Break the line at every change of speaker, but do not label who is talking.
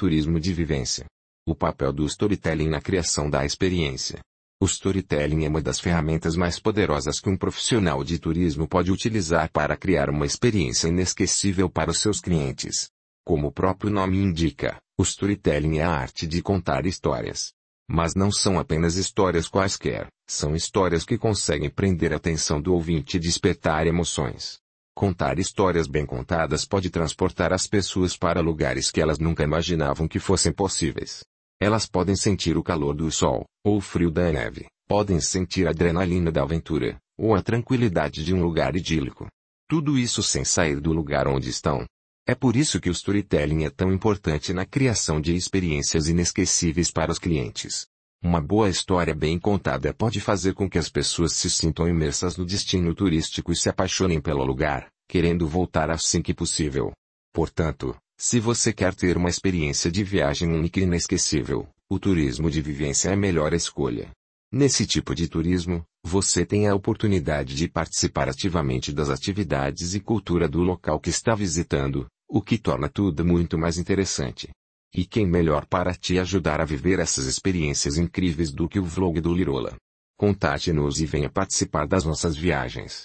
turismo de vivência. O papel do storytelling na criação da experiência. O storytelling é uma das ferramentas mais poderosas que um profissional de turismo pode utilizar para criar uma experiência inesquecível para os seus clientes. Como o próprio nome indica, o storytelling é a arte de contar histórias. Mas não são apenas histórias quaisquer, são histórias que conseguem prender a atenção do ouvinte e despertar emoções. Contar histórias bem contadas pode transportar as pessoas para lugares que elas nunca imaginavam que fossem possíveis. Elas podem sentir o calor do sol, ou o frio da neve, podem sentir a adrenalina da aventura, ou a tranquilidade de um lugar idílico. Tudo isso sem sair do lugar onde estão. É por isso que o storytelling é tão importante na criação de experiências inesquecíveis para os clientes. Uma boa história bem contada pode fazer com que as pessoas se sintam imersas no destino turístico e se apaixonem pelo lugar, querendo voltar assim que possível. Portanto, se você quer ter uma experiência de viagem única e inesquecível, o turismo de vivência é a melhor escolha. Nesse tipo de turismo, você tem a oportunidade de participar ativamente das atividades e cultura do local que está visitando, o que torna tudo muito mais interessante. E quem melhor para te ajudar a viver essas experiências incríveis do que o vlog do Lirola? Contate-nos e venha participar das nossas viagens.